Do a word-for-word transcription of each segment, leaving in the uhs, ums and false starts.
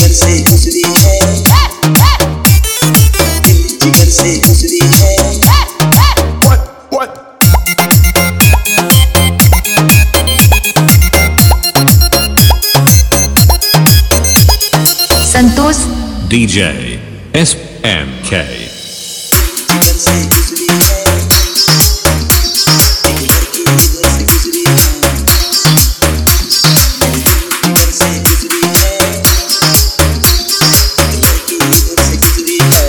जिगर से गुजरी है, दिल जिगर से गुजरी है। संतोष डीजे एस एम के जिगर से गुजरी है, एक लड़की जिगर से गुजरी है, जिगर से गुजरी है, एक लड़की जिगर से गुजरी है।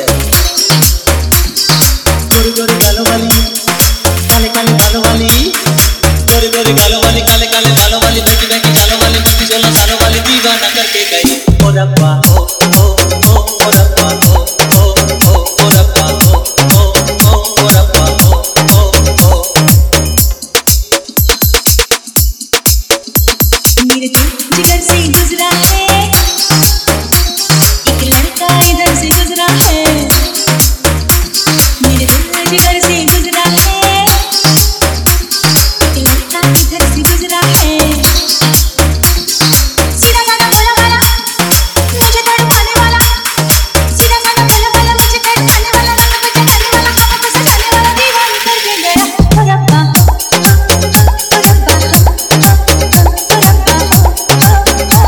गोरी गोरी गालों वाली, काले काले बालों वाली, गोरी गोरी गालों वाली, काले काले बालों वाली, बेटी बेटी गालों वाली, बत्तीस सोलह सालों वाली दीवाना करके गई। ओ रब्बा ओ ओ ओ ओ रब्बा ओ ओ ओ ओ रब्बा ओ ओ ओ ओ रब्बा ओ ओ ओ। मेरे दिल जिगर से गुजरा है, एक लड़का इधर से गुजरा है। मेरे दिल जिगर से गुजरा है, एक लड़का इधर से गुजरा है। सीधा गाना बोला वाला, मुझे तड़पाने वाला, सीधा गाना बोला वाला, मुझे तड़पाने वाला, रंग पे चढ़ाने वाला, हवा पे सजाने वाला, दीवाना करके गया। ओ रब्बा ओ रब्बा ओ रब्बा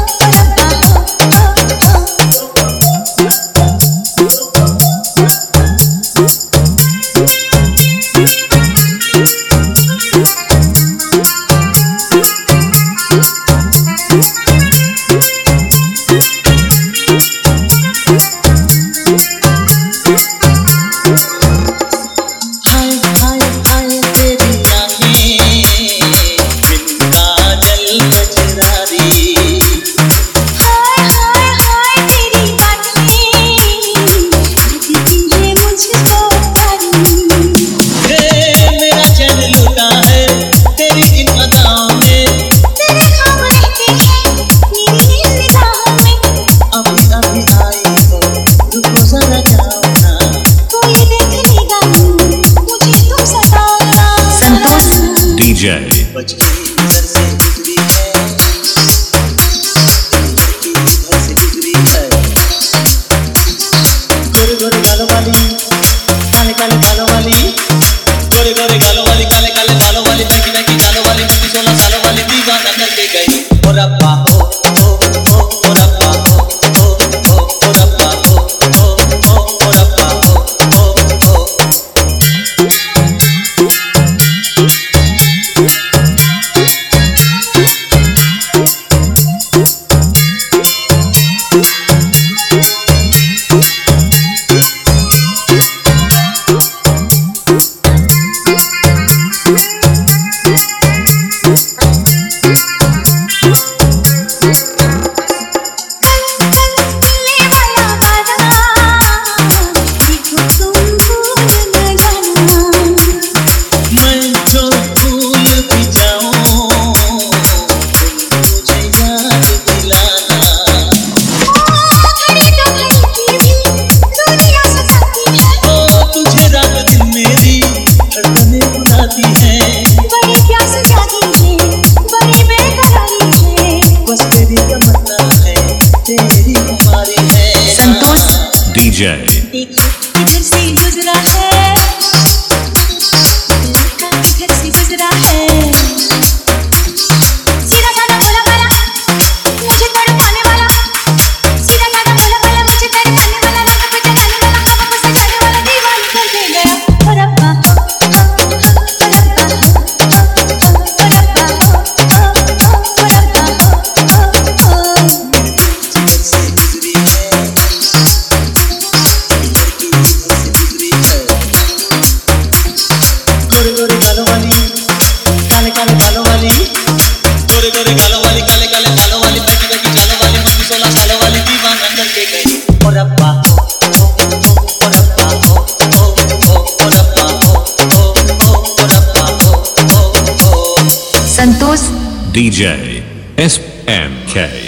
हाय हाय हाय तेरी आँखें बिन काजल कजरारी। हाय हाय हाय तेरी बातें करती है मुझको प्यारी। हे मेरा चैन लूटा है तेरी इन अदाओं में, तेरे ख्वाब रहते हैं मेरी इन निगाहों में। अभी अभी आई हो रुको जरा जाओ ना। कोई देख लेगा मुझे तुम सताना। संतोष डीजे बच गई नजर से गुजरी है, एक लड़की इधर से गुजरी है। गोरे गोरे गालों वाली, काले काले बालों वाली, गोरे गोरे गालों वाली, काले काले बालों वाली, बेटी बेटी गालों वाली, बत्तीस सोलह सालों वाली दीवाना करके गई। ओ रब्बा ओ ओ ओ ओ रब्बा ओ ओ ओ ओ रब्बा ओ ओ ओ ओ रब्बा ओ ओ ओ। कल वाला वादा देखो तुम भूल न जाना। मैं जो भूल भी जाऊं मुझे याद दिलाना। घड़ी तो घड़ी की भी दुनिया सताती है। ओ तुझे रात दिन मेरी धड़कनें बुलाती हैं। बड़ी प्यास जागी है, बड़ी बेकरारी है। बस तेरी तमन्ना है, तेरी हमारी है। संतोष डीजे देखो इधर से गुजरा है, लड़का इधर से गुजरा है। सीधा गाना बोला वाला, मुझे तड़पाने वाला, सीधा गाना बोला वाला, मुझे तड़पाने वाला, रंग पे चढ़ाने वाला, हवा पे सजाने वाला, दीवाना करके गया। ओ रब्बा ओ रब्बा ओ रब्बा ओ रब्बा ओ। जिगर से गुजरी है, एक लड़की जिगर से गुजरी है। गोरे गोरे गालों वाली, काले काले बालों वाली, गोरे गोरे गालों वाली, काले काले बालों वाली, बेटी बेटी गालों वाली, बत्तीस सोलह सालों वाली दीवाना करके गई। ओ रब्बा ओ ओ ओ रब्बा ओ ओ ओ ओ रब्बा ओ ओ ओ ओ रब्बा ओ ओ ओ। संतोष डीजे एस एम के